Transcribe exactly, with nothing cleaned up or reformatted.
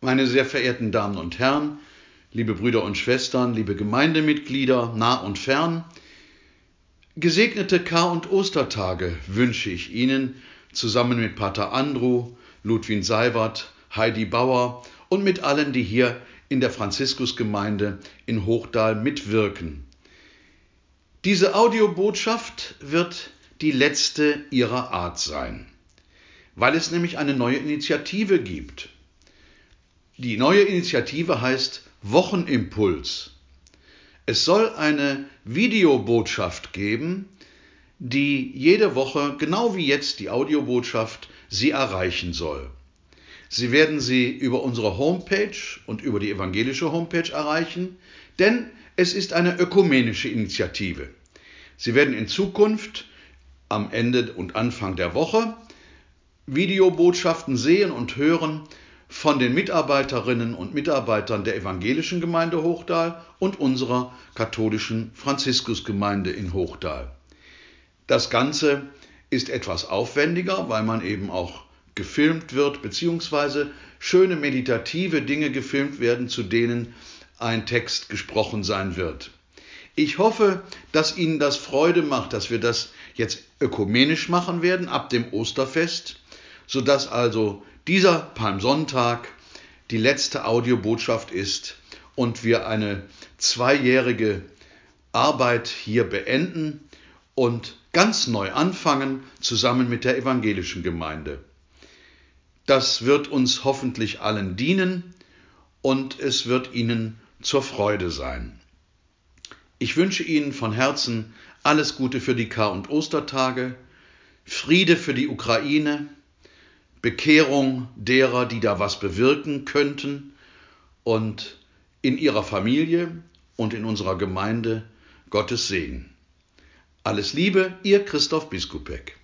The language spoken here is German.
Meine sehr verehrten Damen und Herren, liebe Brüder und Schwestern, liebe Gemeindemitglieder, nah und fern, gesegnete Kar- und Ostertage wünsche ich Ihnen zusammen mit Pater Andrew, Ludwin Seiwert, Heidi Bauer und mit allen, die hier in der Franziskusgemeinde in Hochdahl mitwirken. Diese Audiobotschaft wird die letzte ihrer Art sein, weil es nämlich eine neue Initiative gibt. Die neue Initiative heißt Wochenimpuls. Es soll eine Videobotschaft geben, die jede Woche, genau wie jetzt die Audiobotschaft, Sie erreichen soll. Sie werden sie über unsere Homepage und über die evangelische Homepage erreichen, denn es ist eine ökumenische Initiative. Sie werden in Zukunft am Ende und Anfang der Woche Videobotschaften sehen und hören von den Mitarbeiterinnen und Mitarbeitern der evangelischen Gemeinde Hochdahl und unserer katholischen Franziskusgemeinde in Hochdahl. Das Ganze ist etwas aufwendiger, weil man eben auch gefilmt wird, beziehungsweise schöne meditative Dinge gefilmt werden, zu denen ein Text gesprochen sein wird. Ich hoffe, dass Ihnen das Freude macht, dass wir das jetzt ökumenisch machen werden ab dem Osterfest, sodass also dieser Palmsonntag die letzte Audiobotschaft ist und wir eine zweijährige Arbeit hier beenden und ganz neu anfangen, zusammen mit der evangelischen Gemeinde. Das wird uns hoffentlich allen dienen und es wird Ihnen zur Freude sein. Ich wünsche Ihnen von Herzen alles Gute für die Kar- und Ostertage, Friede für die Ukraine, Bekehrung derer, die da was bewirken könnten und in ihrer Familie und in unserer Gemeinde Gottes Segen. Alles Liebe, Ihr Christoph Biskupek.